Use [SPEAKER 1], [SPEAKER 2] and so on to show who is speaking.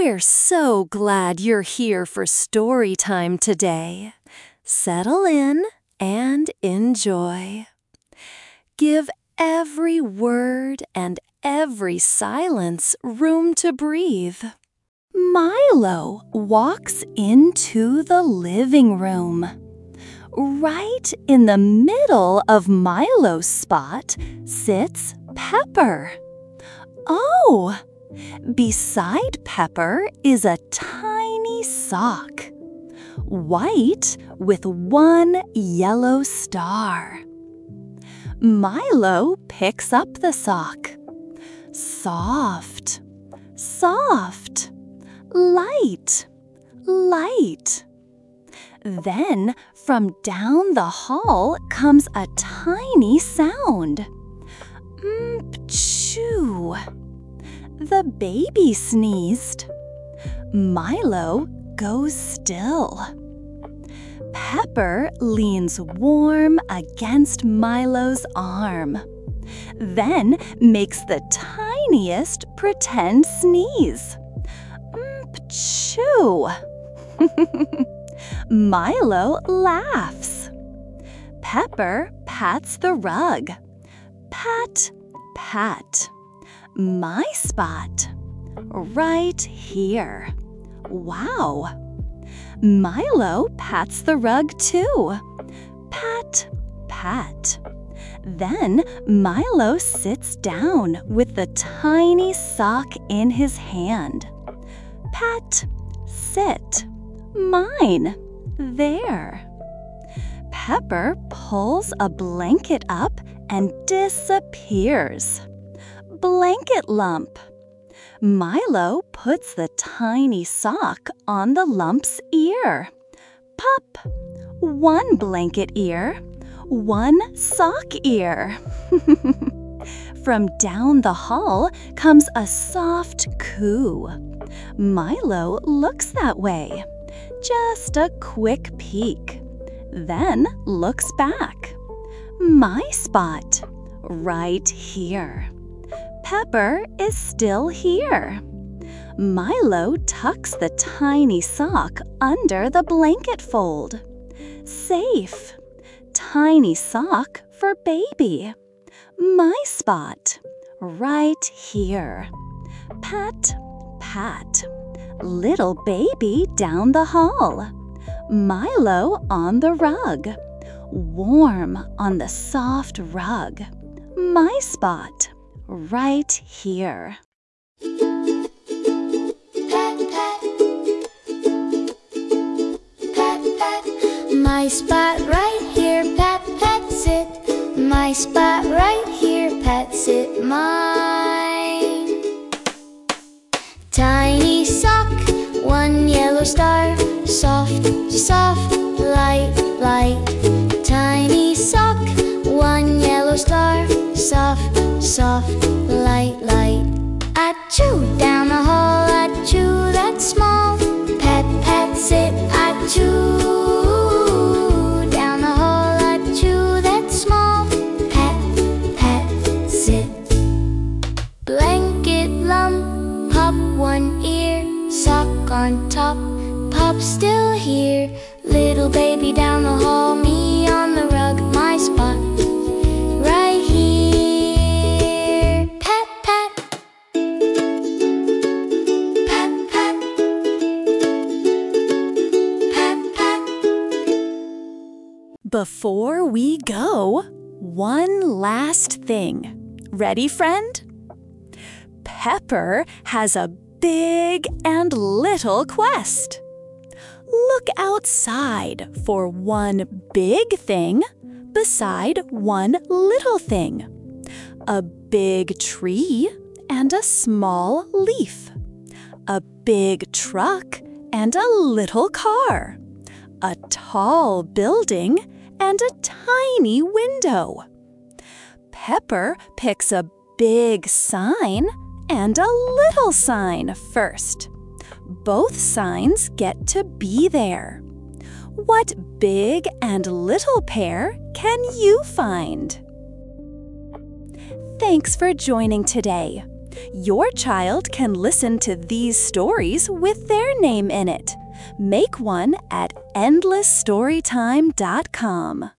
[SPEAKER 1] We're so glad you're here for story time today. Settle in and enjoy. Give every word and every silence room to breathe. Milo walks into the living room. Right in the middle of Milo's spot sits Pepper. Oh! Beside Pepper is a tiny sock, white with one yellow star. Milo picks up the sock. Soft, soft, light, light. Then from down the hall comes a tiny sound. Pchoo! The baby sneezed. Milo goes still. Pepper leans warm against Milo's arm, then makes the tiniest pretend sneeze. Pchoo! Milo laughs. Pepper pats the rug. Pat, pat. My spot. Right here. Wow! Milo pats the rug too. Pat, pat. Then Milo sits down with the tiny sock in his hand. Pat, sit. Mine. There. Pepper pulls a blanket up and disappears. Blanket lump. Milo puts the tiny sock on the lump's ear. Pop! One blanket ear, one sock ear. From down the hall comes a soft coo. Milo looks that way. Just a quick peek. Then looks back. My spot. Right here. Pepper is still here. Milo tucks the tiny sock under the blanket fold. Safe. Tiny sock for baby. My spot. Right here. Pat, pat. Little baby down the hall. Milo on the rug. Warm on the soft rug. My spot. Right here.
[SPEAKER 2] Pat, pat. Pat, pat. My spot right here, pat, pat, sit. My spot right here, pat, sit. Mine. Tiny sock, one yellow star. Soft, soft, light, light. Tiny sock, one yellow star. Soft, soft, light, light. Achoo, down the hall, achoo, that's small. Pat, pat, sit, achoo. Down the hall, achoo, that's small. Pat, pat, sit. Blanket lump, pop one ear. Sock on top, pop still here. Little baby down the hall, me on the rug, my spot. Right here. Pat, pat. Pat, pat. Pat, pat.
[SPEAKER 1] Before we go, one last thing. Ready, friend? Pepper has a big and little quest. Look outside for one big thing beside one little thing. A big tree and a small leaf. A big truck and a little car. A tall building and a tiny window. Pepper picks a big sign and a little sign first. Both signs get to be there. What big and little pair can you find? Thanks for joining today. Your child can listen to these stories with their name in it. Make one at endlessstorytime.com.